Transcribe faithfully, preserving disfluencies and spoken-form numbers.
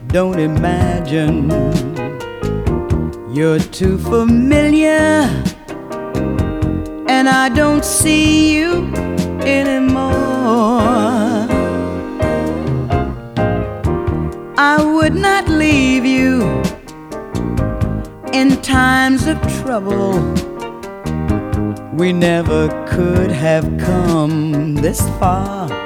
Don't imagine you're too familiar, and I don't see you anymore. I would not leave you in times of trouble. We never could have come this far